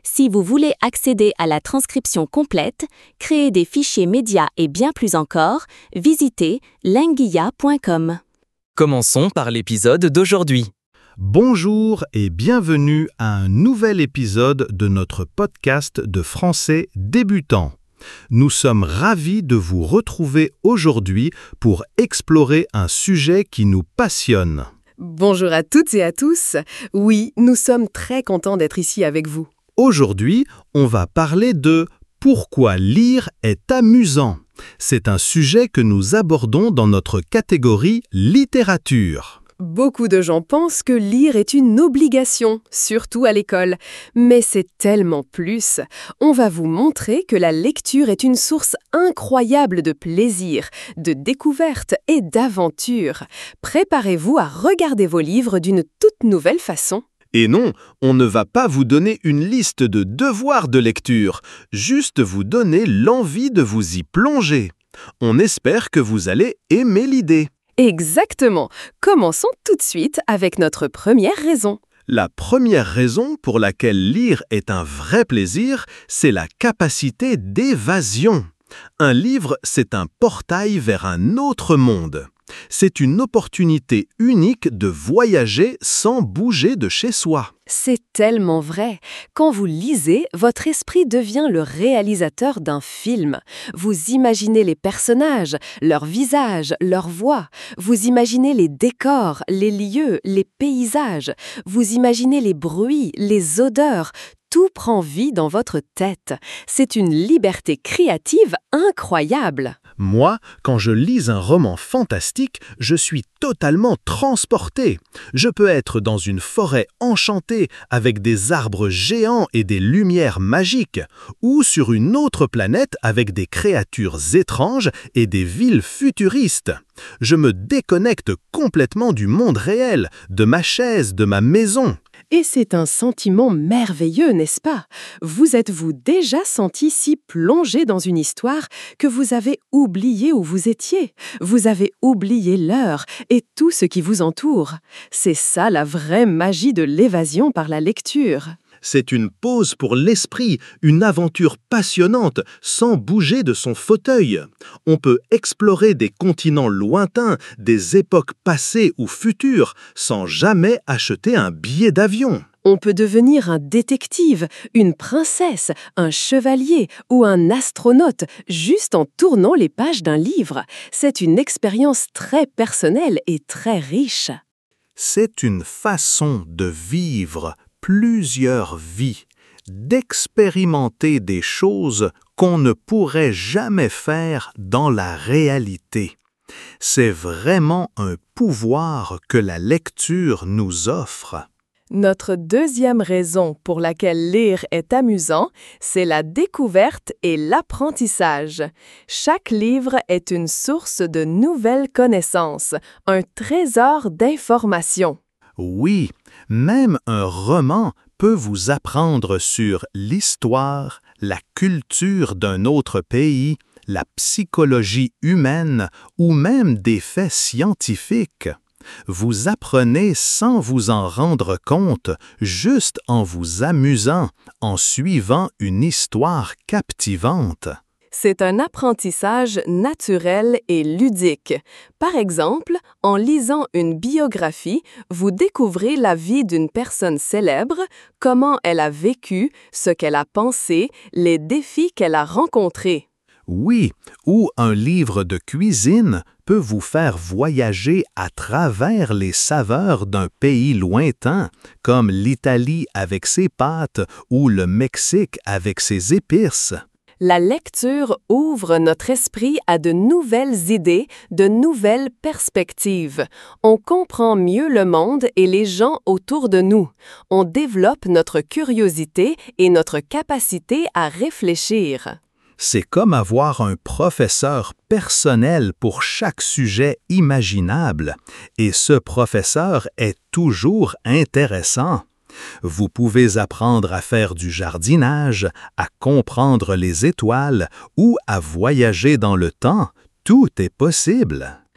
Si vous voulez accéder à la transcription complète, créer des fichiers médias et bien plus encore, visitez lenguia.com. Commençons par l'épisode d'aujourd'hui. Bonjour et bienvenue à un nouvel épisode de notre podcast de français débutant. Nous sommes ravis de vous retrouver aujourd'hui pour explorer un sujet qui nous passionne. Bonjour à toutes et à tous. Oui, nous sommes très contents d'être ici avec vous. Aujourd'hui, on va parler de « Pourquoi lire est amusant ». C'est un sujet que nous abordons dans notre catégorie littérature. Beaucoup de gens pensent que lire est une obligation, surtout à l'école. Mais c'est tellement plus. On va vous montrer que la lecture est une source incroyable de plaisir, de découverte et d'aventure. Préparez-vous à regarder vos livres d'une toute nouvelle façon. Et non, on ne va pas vous donner une liste de devoirs de lecture, juste vous donner l'envie de vous y plonger. On espère que vous allez aimer l'idée. Exactement. Commençons tout de suite avec notre première raison. La première raison pour laquelle lire est un vrai plaisir, c'est la capacité d'évasion. Un livre, c'est un portail vers un autre monde. C'est une opportunité unique de voyager sans bouger de chez soi. C'est tellement vrai. Quand vous lisez, votre esprit devient le réalisateur d'un film. Vous imaginez les personnages, leurs visages, leurs voix. Vous imaginez les décors, les lieux, les paysages. Vous imaginez les bruits, les odeurs. Tout prend vie dans votre tête. C'est une liberté créative incroyable. Moi, quand je lis un roman fantastique, je suis totalement transporté. Je peux être dans une forêt enchantée avec des arbres géants et des lumières magiques, ou sur une autre planète avec des créatures étranges et des villes futuristes. Je me déconnecte complètement du monde réel, de ma chaise, de ma maison. Et c'est un sentiment merveilleux, n'est-ce pas? Vous êtes-vous déjà senti si plongé dans une histoire que vous avez oublié où vous étiez? Vous avez oublié l'heure et tout ce qui vous entoure. C'est ça la vraie magie de l'évasion par la lecture. C'est une pause pour l'esprit, une aventure passionnante, sans bouger de son fauteuil. On peut explorer des continents lointains, des époques passées ou futures, sans jamais acheter un billet d'avion. On peut devenir un détective, une princesse, un chevalier ou un astronaute juste en tournant les pages d'un livre. C'est une expérience très personnelle et très riche. C'est une façon de vivre plusieurs vies, d'expérimenter des choses qu'on ne pourrait jamais faire dans la réalité. C'est vraiment un pouvoir que la lecture nous offre. Notre deuxième raison pour laquelle lire est amusant, c'est la découverte et l'apprentissage. Chaque livre est une source de nouvelles connaissances, un trésor d'informations. Oui, même un roman peut vous apprendre sur l'histoire, la culture d'un autre pays, la psychologie humaine ou même des faits scientifiques. Vous apprenez sans vous en rendre compte, juste en vous amusant, en suivant une histoire captivante. C'est un apprentissage naturel et ludique. Par exemple, en lisant une biographie, vous découvrez la vie d'une personne célèbre, comment elle a vécu, ce qu'elle a pensé, les défis qu'elle a rencontrés. Oui, ou un livre de cuisine peut vous faire voyager à travers les saveurs d'un pays lointain, comme l'Italie avec ses pâtes ou le Mexique avec ses épices. La lecture ouvre notre esprit à de nouvelles idées, de nouvelles perspectives. On comprend mieux le monde et les gens autour de nous. On développe notre curiosité et notre capacité à réfléchir. C'est comme avoir un professeur personnel pour chaque sujet imaginable, et ce professeur est toujours intéressant. Vous pouvez apprendre à faire du jardinage, à comprendre les étoiles ou à voyager dans le temps. Tout est possible.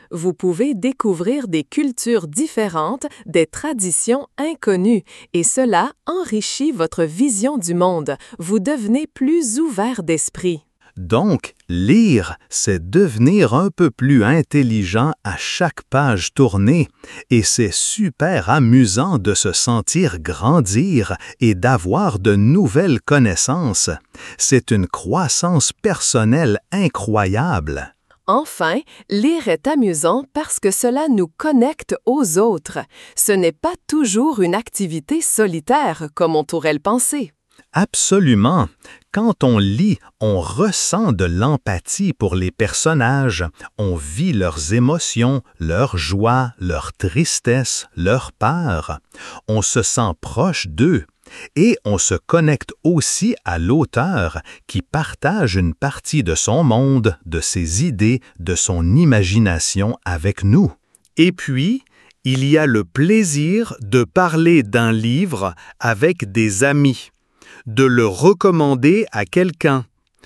Vous pouvez découvrir des cultures différentes, des traditions inconnues, et cela enrichit votre vision du monde. Vous devenez plus ouvert d'esprit. Donc, lire, c'est devenir un peu plus intelligent à chaque page tournée, et c'est super amusant de se sentir grandir et d'avoir de nouvelles connaissances. C'est une croissance personnelle incroyable. Enfin, lire est amusant parce que cela nous connecte aux autres. Ce n'est pas toujours une activité solitaire, comme on pourrait le penser. Absolument. Quand on lit, on ressent de l'empathie pour les personnages, on vit leurs émotions, leur joie, leur tristesse, leur peur. On se sent proche d'eux et on se connecte aussi à l'auteur qui partage une partie de son monde, de ses idées, de son imagination avec nous. Et puis, il y a le plaisir de parler d'un livre avec des amis, de le recommander à quelqu'un,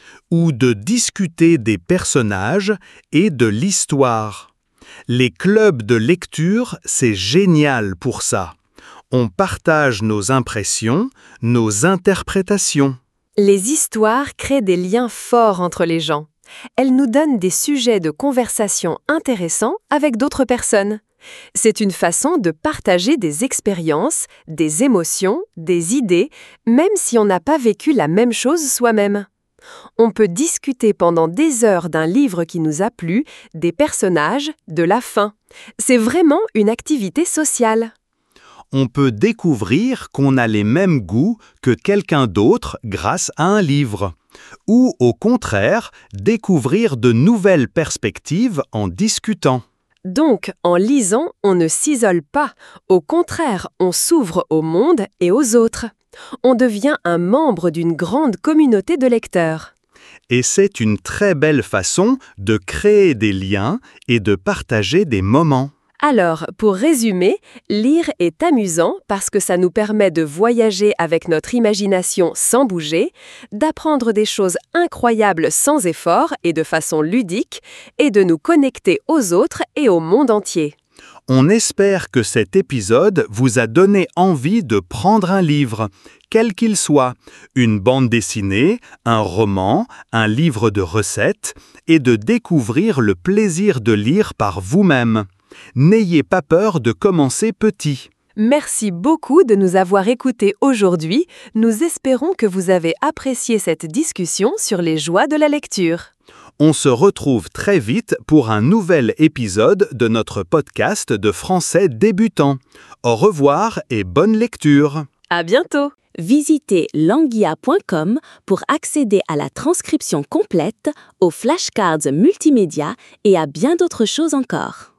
ou de discuter des personnages et de l'histoire. Les clubs de lecture, c'est génial pour ça. On partage nos impressions, nos interprétations. Les histoires créent des liens forts entre les gens. Elles nous donnent des sujets de conversation intéressants avec d'autres personnes. C'est une façon de partager des expériences, des émotions, des idées, même si on n'a pas vécu la même chose soi-même. On peut discuter pendant des heures d'un livre qui nous a plu, des personnages, de la fin. C'est vraiment une activité sociale. On peut découvrir qu'on a les mêmes goûts que quelqu'un d'autre grâce à un livre. Ou, au contraire, découvrir de nouvelles perspectives en discutant. Donc, en lisant, on ne s'isole pas. Au contraire, on s'ouvre au monde et aux autres. On devient un membre d'une grande communauté de lecteurs. Et c'est une très belle façon de créer des liens et de partager des moments. Alors, pour résumer, lire est amusant parce que ça nous permet de voyager avec notre imagination sans bouger, d'apprendre des choses incroyables sans effort et de façon ludique, et de nous connecter aux autres et au monde entier. On espère que cet épisode vous a donné envie de prendre un livre, quel qu'il soit, une bande dessinée, un roman, un livre de recettes, et de découvrir le plaisir de lire par vous-même. N'ayez pas peur de commencer petit. Merci beaucoup de nous avoir écoutés aujourd'hui. Nous espérons que vous avez apprécié cette discussion sur les joies de la lecture. On se retrouve très vite pour un nouvel épisode de notre podcast de français débutant. Au revoir et bonne lecture. À bientôt! Visitez languia.com pour accéder à la transcription complète, aux flashcards multimédia et à bien d'autres choses encore.